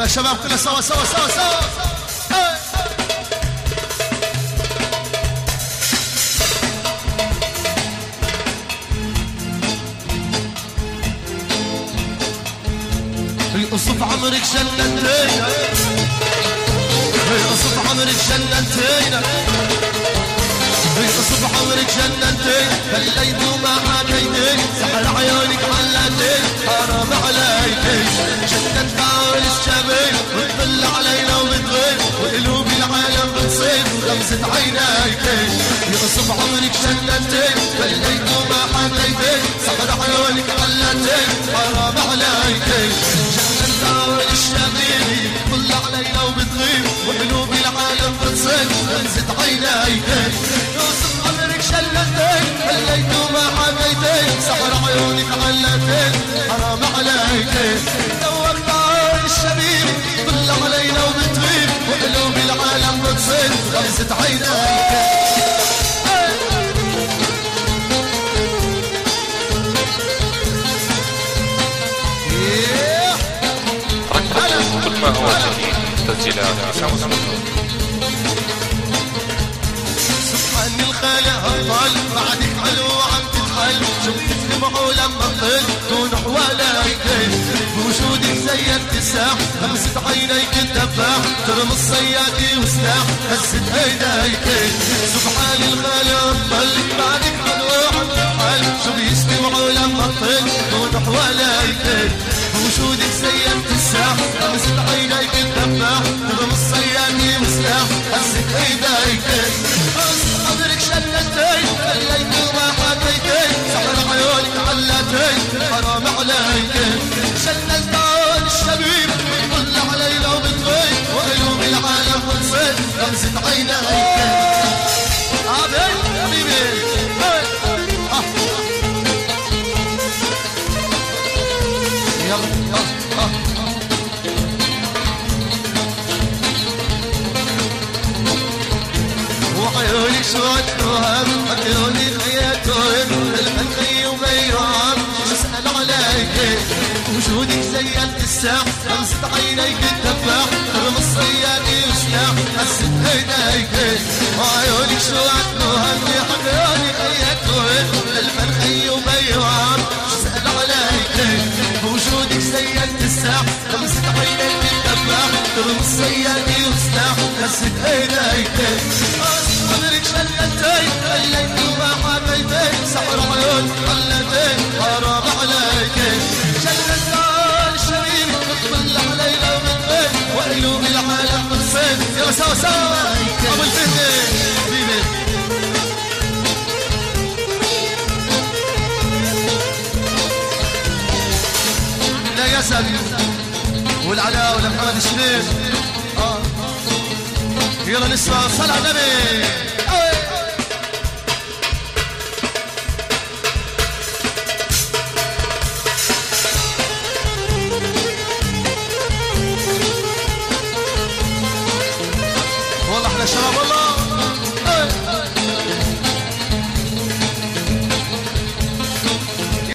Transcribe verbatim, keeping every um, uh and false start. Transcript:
يلا شباب كلنا سوا سوا سوا سوا يقصف عمرك جنتينا يقصف عمرك جنتينا يقصف عمرك جنتين خليت وما حكيتين سحر عيونك علتين حرام عليكي جنة تعال الشباب وتطل علينا وبتغيب وقلوب العالم بتصيب غمزة عينيكي يقصف عمرك جنتين خليت وما حكيتين سحر عيونك علتين حرام عليكي جنة تعال الشباب وتطل علينا وبتغيب وقلوب العالم بتصيب غمزة عينيكي يوصف عمرك شلتين خليت وما حكيتين سحر عيونك علتين حرام عليكين دوقت عين الشبيب طل علينا وبتغيب وقلوب العالم بتصيب غمزة عينيكين ركبوا كل ما هو جديد تسجيلات سبحان الخالق هالطال بعدك علو عم تتحل شفتك دمعه لما طل دون حواليكي بوجودك زينت الساح لمست عينيك الدفاح ترمي الصيادي وسلاح هزت ايديكي سبحان الخالق هالطال بعدك علو عم تتحل شفتك دمعه لما طل دون حواليكي بوجودك زينت الساح لمست عينيك الدفاح ترمي الصيادي وسلاح هزت ايديكي قدرك شلتين خليت وما حكيتين سحر عيونك علتين حرام عليكين شلت عيون الشبيب طل علينا وبتغيب وقلوب العالم بتصيب غمزة عينيكين حبيبي حبيبي يلا وعيونك سود وهم عيوني خياتهم الخي وبيهم نسأل عليك وجودك زينت الساح لمست عينيك الدفاح رمي الصيادي وسلاح هزت ايديك وعيونك سود وهم عيوني خياتهم الخي وبيهم نسأل عليك وجودك زينت الساح لمست عينيك الدفاح رمي الصيادي وسلاح هزت ايديك قدرك شلتين خليت وما حكيتين سحر عيون علتين حرام عليكين شلت عيون الشبيب تطل علينا وبتغيب وقلوب العالم بتصيب يلا سوا سوا ابو الفتن حبيبي لا يا سبي والعلاء ولا محمد الشريف اه يلا نسمع صلاة النبي